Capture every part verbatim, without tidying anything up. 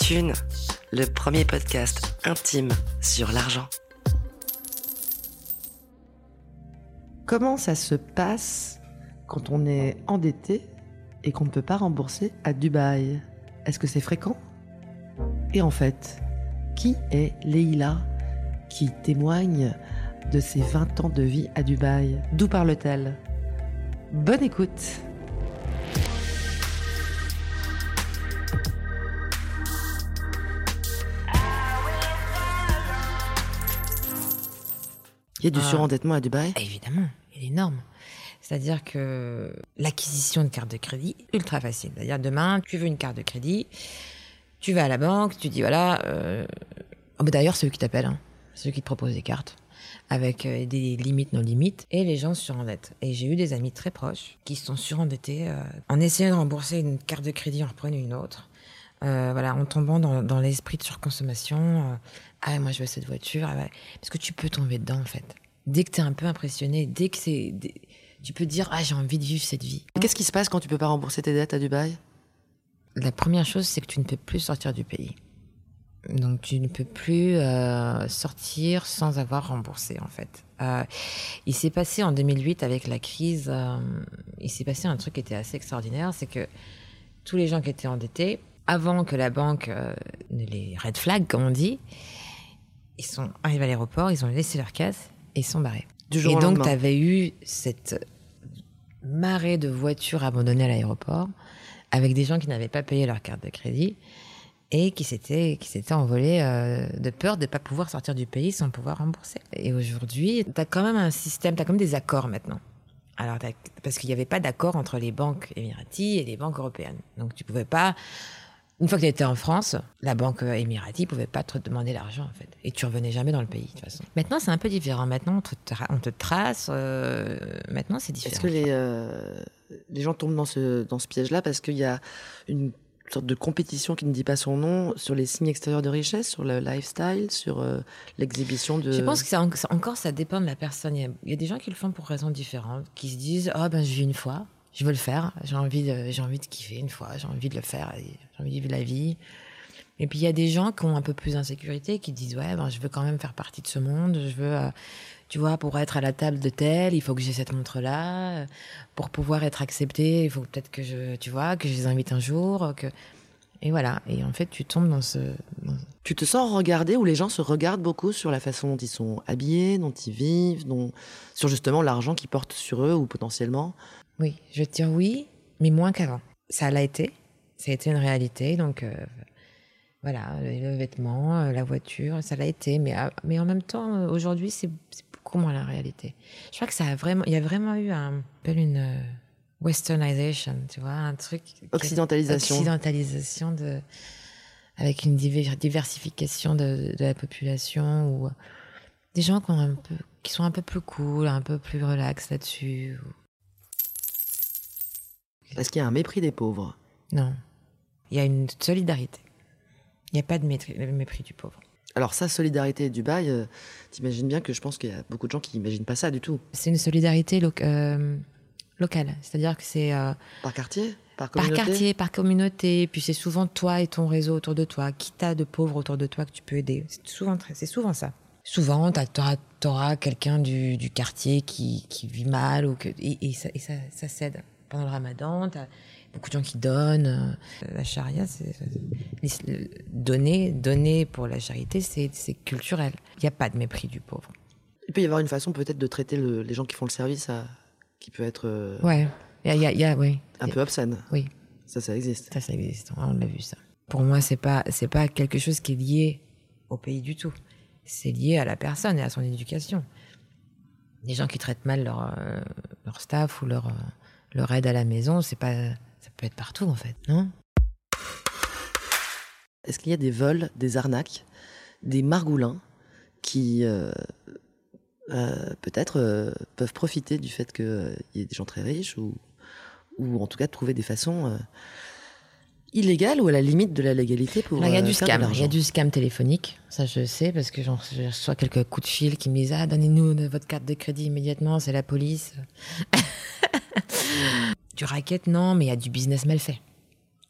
Thune, le premier podcast intime sur l'argent. Comment ça se passe quand on est endetté et qu'on ne peut pas rembourser à Dubaï? Est-ce que c'est fréquent? Et en fait, qui est Leïla qui témoigne de ses vingt ans de vie à Dubaï? D'où parle-t-elle? Bonne écoute! Il y a du ah, surendettement à Dubaï? Évidemment, il est énorme. C'est-à-dire que l'acquisition de carte de crédit est ultra facile. C'est-à-dire demain, tu veux une carte de crédit, tu vas à la banque, tu dis voilà... Euh... Oh, bah d'ailleurs, c'est eux qui t'appellent, hein. C'est eux qui te proposent des cartes avec euh, des limites, non limites, et les gens se surendettent. Et j'ai eu des amis très proches qui se sont surendettés euh, en essayant de rembourser une carte de crédit, en reprenant une autre. Euh, voilà, en tombant dans, dans l'esprit de surconsommation. Euh, ah ouais, moi je veux cette voiture. Ah ouais. Parce que tu peux tomber dedans en fait. Dès que t'es un peu impressionné, dès que c'est, dès, tu peux te dire ah j'ai envie de vivre cette vie. Qu'est-ce qui se passe quand tu peux pas rembourser tes dettes à Dubaï? La première chose, c'est que tu ne peux plus sortir du pays. Donc tu ne peux plus euh, sortir sans avoir remboursé en fait. Euh, il s'est passé en deux mille huit avec la crise, euh, il s'est passé un truc qui était assez extraordinaire, c'est que tous les gens qui étaient endettés, avant que la banque euh, ne les red flag, comme on dit, ils sont arrivés à l'aéroport, ils ont laissé leur caisse et ils sont barrés. Du jour et au donc, lendemain. tu avais eu cette marée de voitures abandonnées à l'aéroport avec des gens qui n'avaient pas payé leur carte de crédit et qui s'étaient, qui s'étaient envolés euh, de peur de ne pas pouvoir sortir du pays sans pouvoir rembourser. Et aujourd'hui, tu as quand même un système, tu as quand même des accords maintenant. Alors, parce qu'il n'y avait pas d'accord entre les banques émiraties et les banques européennes. Donc, tu ne pouvais pas... Une fois que tu étais en France, la banque émirati ne pouvait pas te demander l'argent, en fait. Et tu revenais jamais dans le pays, de toute façon. Maintenant, c'est un peu différent. Maintenant, on te, tra- on te trace. Euh, maintenant, c'est différent. Est-ce que les, euh, les gens tombent dans ce, dans ce piège-là parce qu'il y a une sorte de compétition qui ne dit pas son nom sur les signes extérieurs de richesse, sur le lifestyle, sur euh, l'exhibition de... Je pense que ça, encore, ça dépend de la personne. Il y, a, il y a des gens qui le font pour raisons différentes, qui se disent « Ah, oh, ben, je vis une fois. » Je veux le faire, j'ai envie de, j'ai envie de kiffer une fois, j'ai envie de le faire, j'ai envie de vivre la vie. Et puis il y a des gens qui ont un peu plus d'insécurité, qui disent ouais, ben je veux quand même faire partie de ce monde, je veux, euh, tu vois, pour être à la table de tel, il faut que j'ai cette montre-là, pour pouvoir être accepté, il faut peut-être que je, tu vois, que je les invite un jour, que et voilà. Et en fait, tu tombes dans ce. Dans... Tu te sens regardé ou les gens se regardent beaucoup sur la façon dont ils sont habillés, dont ils vivent, dont... sur justement l'argent qu'ils portent sur eux ou potentiellement. Oui, je vais te dire oui, mais moins qu'avant. Ça l'a été, ça a été une réalité, donc euh, voilà, le vêtement, euh, la voiture, ça l'a été, mais, euh, mais en même temps, euh, aujourd'hui, c'est, c'est beaucoup moins la réalité. Je crois que ça a vraiment, il y a vraiment eu un, une euh, westernization, tu vois, un truc... Occidentalisation. Occidentalisation, de, avec une diver, diversification de, de la population, ou des gens qui, ont un peu, qui sont un peu plus cool, un peu plus relax là-dessus, ou... Parce qu'il y a un mépris des pauvres. Non. Il y a une solidarité. Il n'y a pas de mépris, de mépris du pauvre. Alors ça, solidarité Dubaï, euh, t'imagines bien que je pense qu'il y a beaucoup de gens qui n'imaginent pas ça du tout. C'est une solidarité lo- euh, locale. C'est-à-dire que c'est... Euh, par quartier? Par communauté? Par quartier, par communauté. Puis c'est souvent toi et ton réseau autour de toi. Qui t'as de pauvres autour de toi que tu peux aider. C'est souvent, c'est souvent ça. Souvent, t'auras, t'auras quelqu'un du, du quartier qui, qui vit mal. Ou que, et, et, ça, et ça, ça cède. Pendant le ramadan, t'as beaucoup de gens qui donnent. La charia, c'est, c'est donner, donner pour la charité, c'est, c'est culturel. Il n'y a pas de mépris du pauvre. Il peut y avoir une façon peut-être de traiter le, les gens qui font le service à, qui peut être euh, ouais, y a, y a, y a, ouais. un peu obscène. Oui. Ça, ça existe. Ça, ça existe. On l'a vu, ça. Pour moi, c'est pas, c'est pas quelque chose qui est lié au pays du tout. C'est lié à la personne et à son éducation. Des gens qui traitent mal leur, euh, leur staff ou leur... Euh, leur aide à la maison, c'est pas, ça peut être partout en fait, non? Est-ce qu'il y a des vols, des arnaques, des margoulins qui euh, euh, peut-être euh, peuvent profiter du fait qu'il euh, y ait des gens très riches ou, ou en tout cas de trouver des façons euh, illégales ou à la limite de la légalité pour il y a du euh, faire de scam, l'argent? Il y a du scam téléphonique, ça je sais parce que j'en, je reçois quelques coups de fil qui me disent ah donnez-nous votre carte de crédit immédiatement, c'est la police. Du racket, non, mais il y a du business mal fait.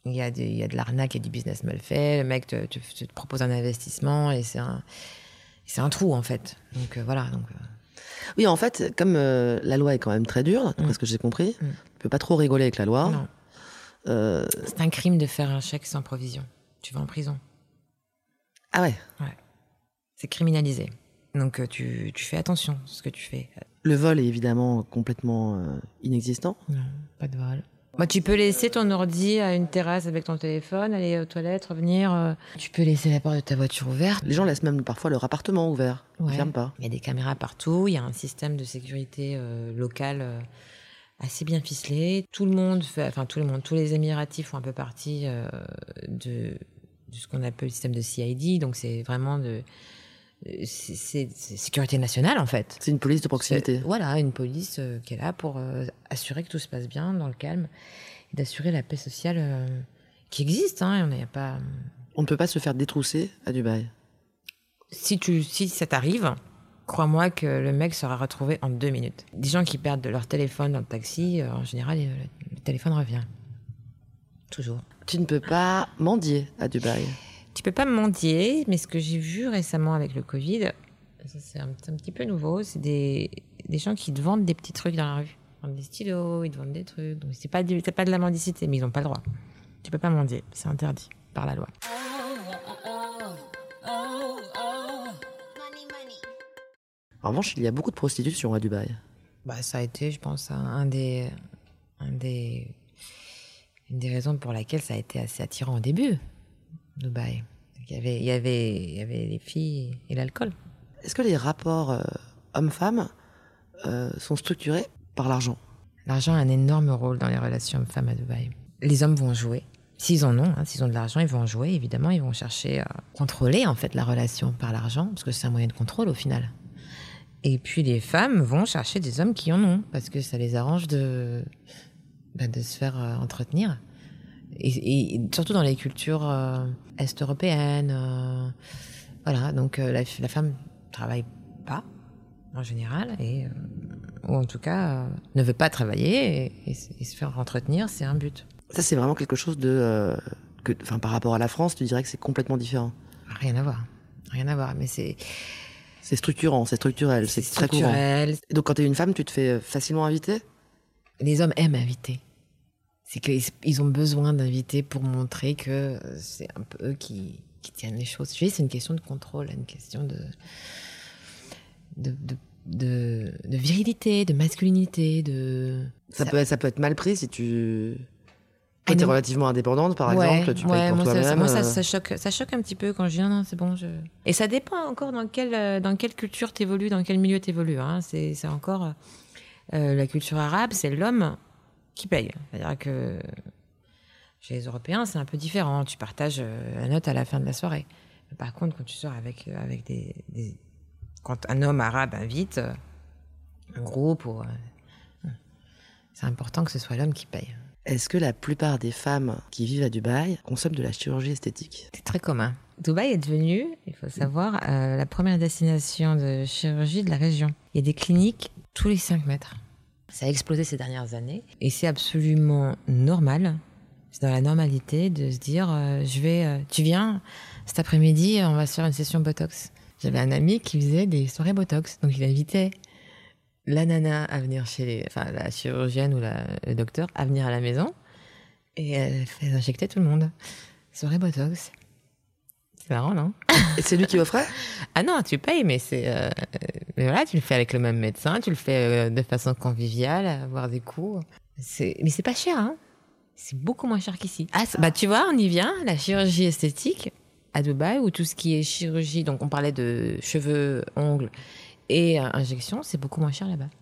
Il y a, des, il y a de l'arnaque et du business mal fait. Le mec te, te, te propose un investissement et c'est un, c'est un trou, en fait. Donc, euh, voilà. Donc, euh... Oui, en fait, comme euh, la loi est quand même très dure, d'après mm. ce que j'ai compris, mm. tu ne peux pas trop rigoler avec la loi. Non. Euh... C'est un crime de faire un chèque sans provision. Tu vas en prison. Ah ouais? Ouais. C'est criminalisé. Donc, euh, tu, tu fais attention à ce que tu fais. Le vol est évidemment complètement euh, inexistant. Non, pas de vol. Bah, tu peux laisser ton ordi à une terrasse avec ton téléphone, aller aux toilettes, revenir. Euh... Tu peux laisser la porte de ta voiture ouverte. Les gens laissent même parfois leur appartement ouvert. Ouais. Ils ferment pas. Il y a des caméras partout. Il y a un système de sécurité euh, local euh, assez bien ficelé. Tout le monde, fait, enfin tout le monde, tous les Émiratis font un peu partie euh, de, de ce qu'on appelle le système de C I D. Donc c'est vraiment de C'est, c'est, c'est sécurité nationale, en fait. C'est une police de proximité. C'est, voilà, une police euh, qui est là pour euh, assurer que tout se passe bien, dans le calme, et d'assurer la paix sociale euh, qui existe. Hein, on, y a pas... on ne peut pas se faire détrousser à Dubaï. Si, tu, si ça t'arrive, crois-moi que le mec sera retrouvé en deux minutes. Des gens qui perdent leur téléphone dans le taxi, euh, en général, le, le téléphone revient. Toujours. Tu ne peux pas mendier à Dubaï. Tu peux pas mendier, mais ce que j'ai vu récemment avec le Covid, ça c'est un, c'est un petit peu nouveau, c'est des, des gens qui te vendent des petits trucs dans la rue. Ils vendent des stylos, ils te vendent des trucs. Donc c'est pas, du, c'est pas de la mendicité, mais ils n'ont pas le droit. Tu peux pas mendier, c'est interdit par la loi. En revanche, il y a beaucoup de prostitution à Dubaï. Bah, ça a été, je pense, un des, un des, une des raisons pour laquelle ça a été assez attirant au début. Dubaï. Il y avait, il y avait, il y avait les filles et l'alcool. Est-ce que les rapports euh, hommes-femmes euh, sont structurés par l'argent? L'argent a un énorme rôle dans les relations hommes-femmes à Dubaï. Les hommes vont jouer. S'ils en ont, hein, s'ils ont de l'argent, ils vont en jouer. Évidemment, ils vont chercher à contrôler en fait la relation par l'argent, parce que c'est un moyen de contrôle au final. Et puis les femmes vont chercher des hommes qui en ont, parce que ça les arrange de, bah, de se faire euh, entretenir. Et, et surtout dans les cultures euh, est-européennes. Euh, voilà, donc euh, la, la femme travaille pas, en général, et, euh, ou en tout cas, euh, ne veut pas travailler, et, et, et se faire entretenir, c'est un but. Ça, c'est vraiment quelque chose de... Euh, que, enfin, par rapport à la France, tu dirais que c'est complètement différent? Rien à voir. Rien à voir, mais c'est... C'est structurant, c'est structurel, c'est, c'est très courant. Et donc, quand t'es une femme, tu te fais facilement inviter? Les hommes aiment inviter. C'est qu'ils ont besoin d'inviter pour montrer que c'est un peu eux qui, qui tiennent les choses. Je dis, c'est une question de contrôle, une question de, de, de, de, de virilité, de masculinité. De... Ça, ça... Peut, ça peut être mal pris si tu es ah relativement indépendante, par ouais, exemple, tu ouais, payes pour moi toi-même. Ça, moi, ça, euh... ça, choque, ça choque un petit peu quand je dis non, non, c'est bon. Je... Et ça dépend encore dans quelle, dans quelle culture t'évolues, dans quel milieu t'évolues. Hein. C'est, c'est encore... Euh, la culture arabe, c'est l'homme qui paye. C'est-à-dire que chez les Européens, c'est un peu différent. Tu partages la note à la fin de la soirée. Mais par contre, quand tu sors avec, avec des, des... Quand un homme arabe invite un groupe, ou... c'est important que ce soit l'homme qui paye. Est-ce que la plupart des femmes qui vivent à Dubaï consomment de la chirurgie esthétique? C'est très commun. Dubaï est devenu, il faut savoir, euh, la première destination de chirurgie de la région. Il y a des cliniques tous les cinq mètres. Ça a explosé ces dernières années et c'est absolument normal. C'est dans la normalité de se dire euh, je vais, euh, tu viens cet après-midi, on va se faire une session Botox. J'avais un ami qui faisait des soirées Botox, donc il invitait la nana à venir chez les, enfin la chirurgienne ou la, le docteur à venir à la maison et elle, elle injectait tout le monde. Soirée Botox. C'est marrant, non? Et c'est lui qui offrait? Ah non, tu payes, mais c'est, euh, mais voilà, tu le fais avec le même médecin, tu le fais euh, de façon conviviale, à boire des coups. C'est, mais c'est pas cher, hein? C'est beaucoup moins cher qu'ici. Ah, bah tu vois, on y vient, la chirurgie esthétique à Dubaï, où tout ce qui est chirurgie, donc on parlait de cheveux, ongles et euh, injections, c'est beaucoup moins cher là-bas.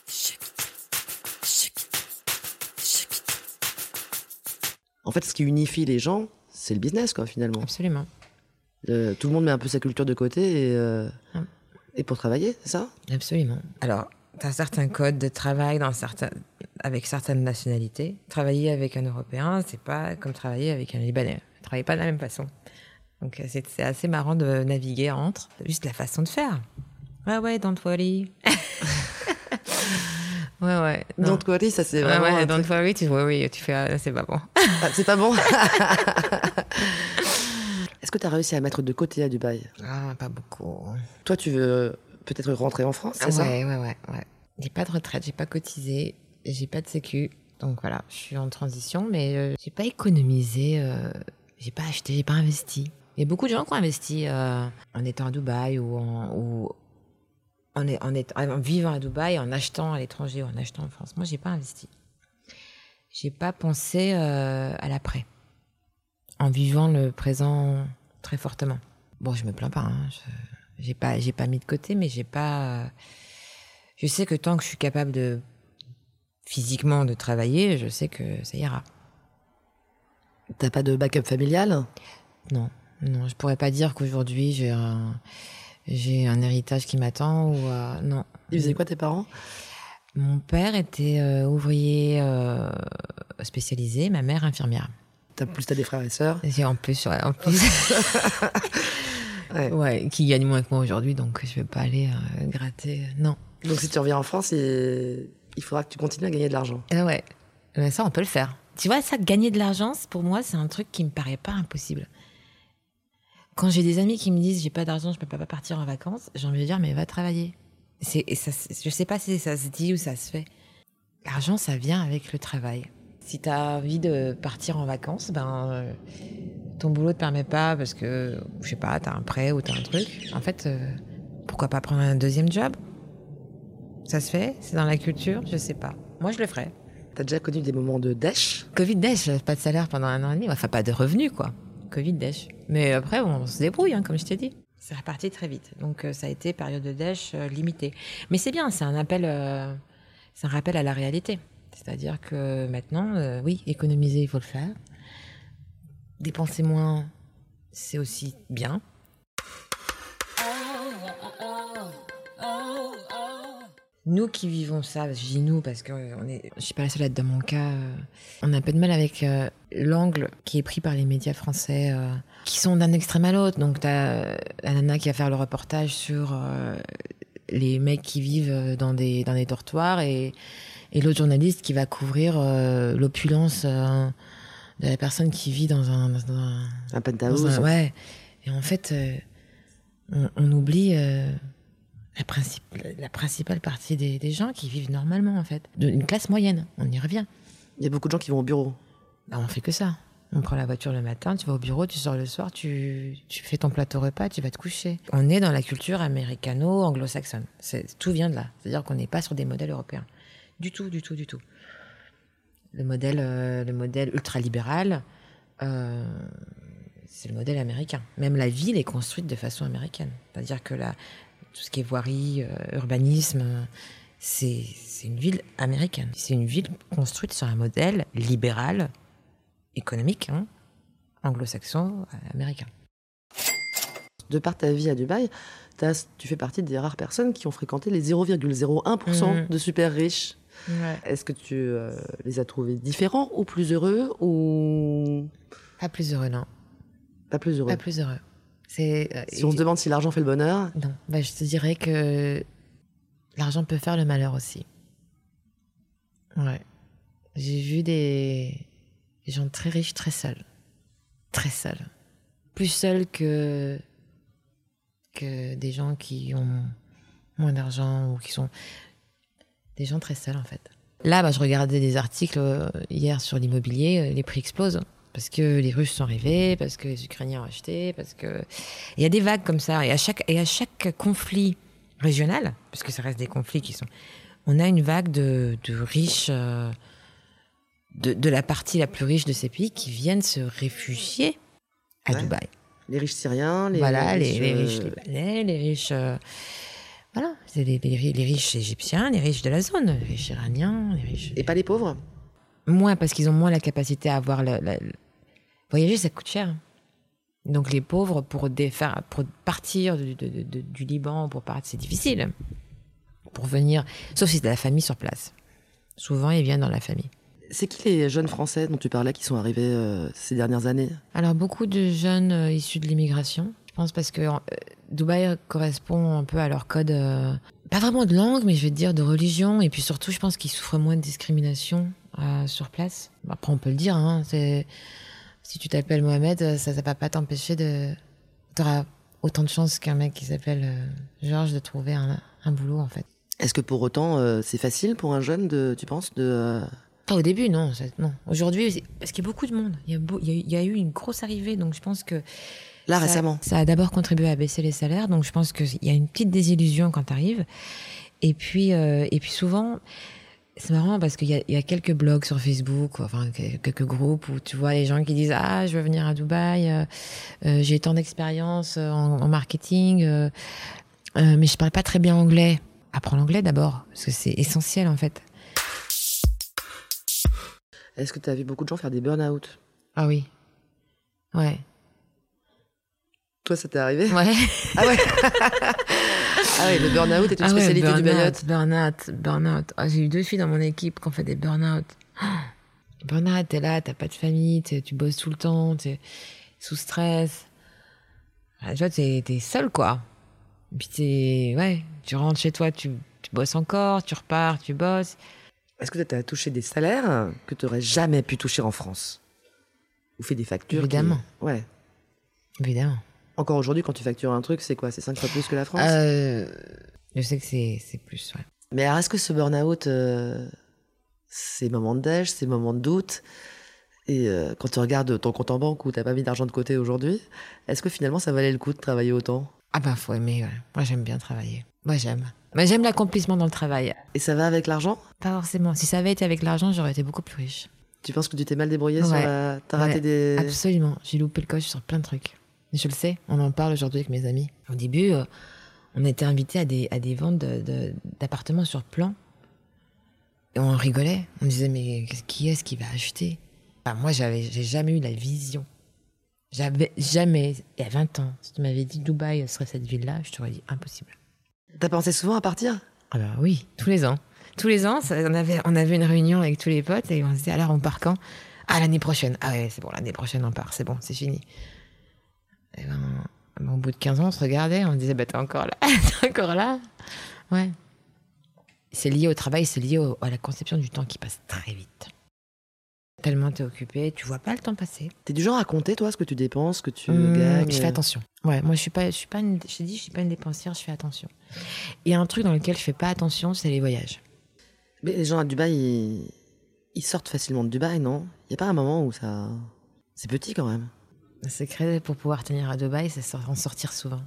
En fait, ce qui unifie les gens, c'est le business, quoi, finalement. Absolument. Le, tout le monde met un peu sa culture de côté et, euh, ah. et pour travailler, c'est ça? Absolument. Alors, tu as certains codes de travail dans certains, avec certaines nationalités. Travailler avec un Européen, c'est pas comme travailler avec un Libanais. Ils ne travaillent pas de la même façon. Donc, c'est, c'est assez marrant de naviguer entre juste la façon de faire. Ouais, ouais, don't worry. Ouais, ouais. Non. Don't worry, ça c'est Ouais, vraiment. ouais, un don't truc- worry, tu worry, tu fais, ah, c'est pas bon. Ah, c'est pas bon. Est-ce que tu as réussi à mettre de côté à Dubaï? Ah, pas beaucoup. Toi, tu veux peut-être rentrer en France, c'est Ah, ça? ouais, ouais, ouais, ouais. J'ai pas de retraite, j'ai pas cotisé, j'ai pas de sécu. Donc voilà, je suis en transition, mais euh, j'ai pas économisé, euh, j'ai pas acheté, j'ai pas investi. Il y a beaucoup de gens qui ont investi euh, en étant à Dubaï ou en, ou en, est- en, est- en vivant à Dubaï, en achetant à l'étranger ou en achetant en France. Moi, j'ai pas investi. J'ai pas pensé euh, à l'après, en vivant le présent très fortement. Bon, je me plains pas, hein. Je, j'ai pas, j'ai pas mis de côté, mais j'ai pas. euh, Je sais que tant que je suis capable de physiquement de travailler, je sais que ça ira. T'as pas de backup familial? Non, non, je pourrais pas dire qu'aujourd'hui j'ai un, j'ai un héritage qui m'attend ou euh, non. Ils faisaient quoi tes parents? Mon père était euh, ouvrier euh, spécialisé, ma mère infirmière. T'as plus t'as des frères et sœurs? J'ai en plus, ouais, en plus, Ouais. ouais, qui gagne moins que moi aujourd'hui, donc je vais pas aller euh, gratter. Non. Donc si tu reviens en France, il il faudra que tu continues à gagner de l'argent. Ah ouais, mais ça on peut le faire. Tu vois, ça, gagner de l'argent, c'est- pour moi, c'est un truc qui me paraît pas impossible. Quand j'ai des amis qui me disent j'ai pas d'argent, je peux pas partir en vacances, j'ai envie de dire mais va travailler. C'est, et ça, c'est- je sais pas si ça se dit ou ça se fait. L'argent, ça vient avec le travail. Si tu as envie de partir en vacances, ben euh, ton boulot te permet pas parce que je sais pas, t'as un prêt ou t'as un truc. En fait, euh, pourquoi pas prendre un deuxième job? Ça se fait? C'est dans la culture? Je sais pas. Moi, je le ferais. T'as déjà connu des moments de dèche? Covid dèche, pas de salaire pendant un an et demi, enfin pas de revenus quoi. Covid dèche. Mais après on se débrouille, hein, comme je t'ai dit. C'est reparti très vite. Donc euh, ça a été période de dèche euh, limitée. Mais c'est bien, c'est un appel, euh, c'est un rappel à la réalité. C'est-à-dire que maintenant, euh, oui, économiser, il faut le faire. Dépenser moins, c'est aussi bien. Nous qui vivons ça, je dis nous parce que euh, on est, je suis pas la seule à être dans mon cas, euh, on a un peu de mal avec euh, l'angle qui est pris par les médias français, euh, qui sont d'un extrême à l'autre. Donc t'as euh, la nana qui va faire le reportage sur euh, les mecs qui vivent dans des dans des dortoirs et et l'autre journaliste qui va couvrir euh, l'opulence euh, de la personne qui vit dans un dans un, Un dans penthouse? un- ouais. Et en fait, euh, on, on oublie. Euh, La, princip- la principale partie des, des gens qui vivent normalement, en fait. De- Une classe moyenne, on y revient. Il y a beaucoup de gens qui vont au bureau. Bah, on fait que ça. On prend la voiture le matin, tu vas au bureau, tu sors le soir, tu, tu fais ton plateau repas, tu vas te coucher. On est dans la culture américano-anglo-saxonne. C'est- Tout vient de là. C'est-à-dire qu'on n'est pas sur des modèles européens. Du tout, du tout, du tout. Le modèle, euh, le modèle ultralibéral, euh, c'est le modèle américain. Même la ville est construite de façon américaine. C'est-à-dire que la, tout ce qui est voirie, euh, urbanisme, euh, c'est c'est une ville américaine. C'est une ville construite sur un modèle libéral, économique, hein, anglo-saxon, euh, américain. De par ta vie à Dubaï, t'as- tu fais partie des rares personnes qui ont fréquenté les zéro virgule zéro un pour cent Mhm. de super riches. Est-ce que tu euh, les as trouvés différents ou plus heureux ou Pas plus heureux, non. pas plus heureux? Pas plus heureux. C'est, euh, Si on se demande si l'argent fait le bonheur, Non, bah, je te dirais que l'argent peut faire le malheur aussi. Ouais. J'ai vu des, des gens très riches, très seuls. Très seuls. Plus seuls que, que des gens qui ont moins d'argent ou qui sont des gens très seuls, en fait. Là, bah, je regardais des articles euh, hier sur l'immobilier, euh, les prix explosent. Parce que les Russes sont arrivés, parce que les Ukrainiens ont acheté, parce que... Il y a des vagues comme ça. Et à chaque, et à chaque conflit régional, parce que ça reste des conflits qui sont... On a une vague de, de riches, euh, de, de la partie la plus riche de ces pays qui viennent se réfugier à Ouais. Dubaï. les riches syriens, les Voilà, les, riches, les euh, riches libanais, les riches... euh, voilà, c'est les, les, ri- les riches égyptiens, les riches de la zone, les riches iraniens, les riches... et pas les pauvres. Moins, parce qu'ils ont moins la capacité à avoir... Le, le- le- Voyager, ça coûte cher. Donc les pauvres, pour, défaire, pour partir du, de- de- de- du Liban, pour partir, c'est difficile. Pour venir... Sauf si t'as la famille sur place. Souvent, ils viennent dans la famille. C'est qui les jeunes Français dont tu parlais qui sont arrivés euh, ces dernières années? Alors, beaucoup de jeunes euh, issus de l'immigration. Je pense parce que euh, Dubaï correspond un peu à leur code euh, pas vraiment de langue, mais je vais te dire de religion. Et puis surtout, je pense qu'ils souffrent moins de discrimination euh, sur place. Après, on peut le dire, hein, c'est... si tu t'appelles Mohamed, ça ne va pas t'empêcher de... T'auras autant de chances qu'un mec qui s'appelle euh, Georges de trouver un, un boulot, en fait. Est-ce que pour autant, euh, c'est facile pour un jeune, de, tu penses, de... Euh... Ah, au début, non. Ça, non. Aujourd'hui, parce qu'il y a beaucoup de monde. Il y a, beau, il y a, il y a eu une grosse arrivée, donc je pense que... Là, ça, récemment. Ça a d'abord contribué à baisser les salaires, donc je pense qu'il y a une petite désillusion quand tu arrives. Et puis, euh, et puis souvent, c'est marrant parce qu'il y a, il y a quelques blogs sur Facebook, enfin quelques groupes où tu vois les gens qui disent « Ah, je veux venir à Dubaï, euh, euh, j'ai tant d'expérience en, en marketing, euh, euh, mais je parle pas très bien anglais. » Apprends l'anglais d'abord, parce que c'est essentiel en fait. Est-ce que tu as vu beaucoup de gens faire des burn-out ? Ah oui. Ouais. Toi, ça t'est arrivé ? Ouais. Ah ouais. Ah ouais, le burn-out est une ah spécialité ouais, burn du Mayotte. Burn-out, burn-out. Oh, j'ai eu deux filles dans mon équipe qui ont fait des burn-out. Oh, burn-out, t'es là, t'as pas de famille, tu bosses tout le temps, t'es sous stress. Ah, tu vois, t'es, t'es seul, quoi. Et puis t'es, ouais, tu rentres chez toi, tu, tu bosses encore, tu repars, tu bosses. Est-ce que tu as touché des salaires que tu n'aurais jamais pu toucher en France ? Ou fait des factures ? Évidemment. Qui... Ouais. Évidemment. Encore aujourd'hui, quand tu factures un truc, c'est quoi ? C'est cinq fois plus que la France ? euh, Je sais que c'est, c'est plus, ouais. Mais alors, est-ce que ce burn-out, euh, ces moments de déj, ces moments de doute, et euh, quand tu regardes ton compte en banque où tu n'as pas mis d'argent de côté aujourd'hui, est-ce que finalement, ça valait le coup de travailler autant ? Ah bah, faut aimer, ouais. Moi, j'aime bien travailler. Moi, j'aime. Moi, j'aime l'accomplissement dans le travail. Et ça va avec l'argent ? Pas forcément. Si ça avait été avec l'argent, j'aurais été beaucoup plus riche. Tu penses que tu t'es mal débrouillé ouais. sur la... T'as raté ouais, des... Absolument. J'ai loupé le coche sur plein de trucs. Je le sais, on en parle aujourd'hui avec mes amis. Au début, euh, on était invités à des, à des ventes de, de, d'appartements sur plan. Et on rigolait. On disait, mais qui est-ce qui va acheter ? Enfin, moi, j'avais, j'ai jamais eu la vision. J'avais jamais, il y a vingt ans, si tu m'avais dit Dubaï serait cette ville-là, je t'aurais dit impossible. T'as pensé souvent à partir ? Ah ben oui, tous les ans. Tous les ans, ça, on, avait, on avait une réunion avec tous les potes et on se disait, alors on part quand ? Ah, l'année prochaine. Ah ouais, c'est bon, l'année prochaine on part, c'est bon, c'est fini. Et ben, ben, au bout de quinze ans, on se regardait, on se disait, bah t'es encore là, t'es encore là. Ouais. C'est lié au travail, c'est lié au, à la conception du temps qui passe très vite. Tellement t'es occupé, tu vois pas le temps passer. T'es du genre à compter, toi, ce que tu dépenses, ce que tu mmh, gagnes ? Je fais attention. Ouais, moi je suis pas, je suis pas une, je t'ai dit, je suis pas une dépensière, je fais attention. Et un truc dans lequel je fais pas attention, c'est les voyages. Mais les gens à Dubaï, ils, ils sortent facilement de Dubaï, non ? Il y a pas un moment où ça, c'est petit quand même. Le secret pour pouvoir tenir à Dubaï, c'est en sortir souvent.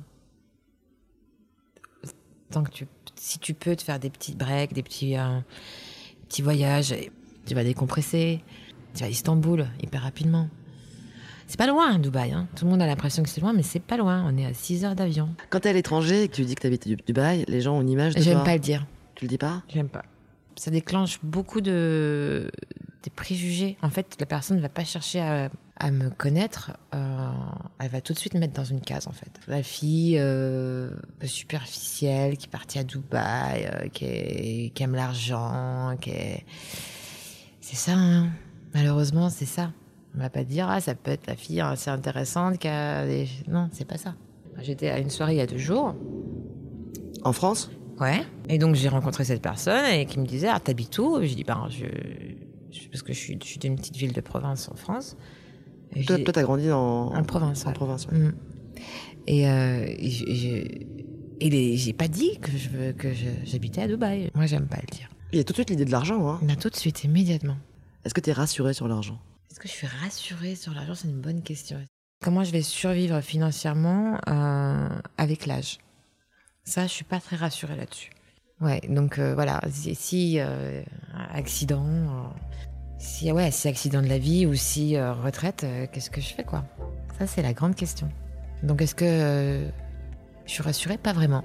Tant que tu, si tu peux te faire des petits breaks, des petits, euh, petits voyages, tu vas décompresser. Tu vas à Istanbul hyper rapidement. C'est pas loin, Dubaï. Hein. Tout le monde a l'impression que c'est loin, mais c'est pas loin. On est à six heures d'avion. Quand t'es à l'étranger et que tu dis que t'habites à Dubaï, les gens ont une image de J'aime toi. pas le dire. Tu le dis pas ? J'aime pas. Ça déclenche beaucoup de des préjugés. En fait, la personne ne va pas chercher à, à me connaître. Euh, elle va tout de suite me mettre dans une case, en fait. La fille euh, superficielle qui est partie à Dubaï, euh, qui, est, qui aime l'argent, qui est... C'est ça, hein. Malheureusement, c'est ça. On va pas te dire, ah, ça peut être la fille assez intéressante qui a des... Non, c'est pas ça. J'étais à une soirée il y a deux jours. En France ? Ouais. Et donc, j'ai rencontré cette personne et qui me disait, ah, t'habites où ? J'ai dit, ben, je... je... Parce que je suis, je suis d'une petite ville de province en France. Et toi, toi, t'as grandi en... En province, En ouais. province, ouais. Mmh. Et, euh, et, je, et, je... et les... j'ai pas dit que, je veux... que je... j'habitais à Dubaï. Moi, j'aime pas le dire. Il y a tout de suite l'idée de l'argent, hein. On a tout de suite, immédiatement. Est-ce que t'es rassurée sur l'argent ? Est-ce que je suis rassurée sur l'argent ? C'est une bonne question. Comment je vais survivre financièrement euh, avec l'âge ? Ça, je suis pas très rassurée là-dessus. Ouais, donc euh, voilà, si, si euh, accident, euh, si ouais, si accident de la vie ou si euh, retraite, euh, qu'est-ce que je fais, quoi ? Ça, c'est la grande question. Donc, est-ce que euh, je suis rassurée ? Pas vraiment.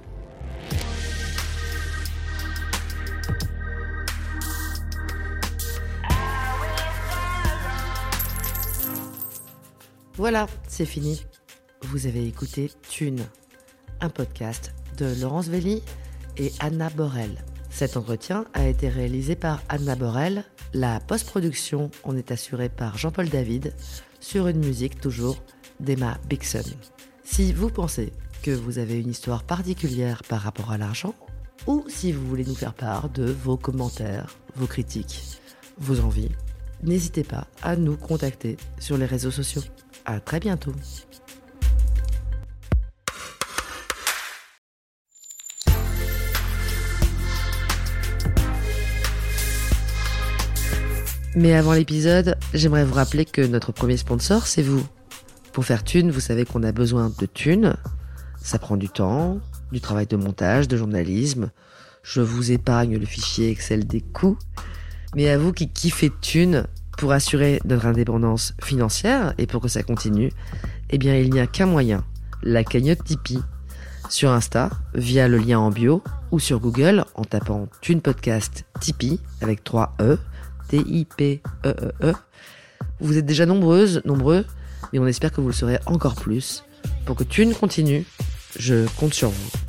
Voilà, c'est fini. Vous avez écouté Thune, un podcast de Laurence Velli et Anna Borel. Cet entretien a été réalisé par Anna Borel. La post-production en est assurée par Jean-Paul David, sur une musique toujours d'Emma Bixson. Si vous pensez que vous avez une histoire particulière par rapport à l'argent, ou si vous voulez nous faire part de vos commentaires, vos critiques, vos envies, n'hésitez pas à nous contacter sur les réseaux sociaux. À très bientôt. Mais avant l'épisode, j'aimerais vous rappeler que notre premier sponsor, c'est vous. Pour faire thune, vous savez qu'on a besoin de thunes. Ça prend du temps, du travail de montage, de journalisme. Je vous épargne le fichier Excel des coûts. Mais à vous qui kiffez thunes, pour assurer notre indépendance financière et pour que ça continue, eh bien il n'y a qu'un moyen, la cagnotte Tipeee. Sur Insta, via le lien en bio, ou sur Google en tapant Thune Podcast Tipeee avec trois E, T I P E E E. Vous êtes déjà nombreuses, nombreux, mais on espère que vous le serez encore plus. Pour que Thune continue, je compte sur vous.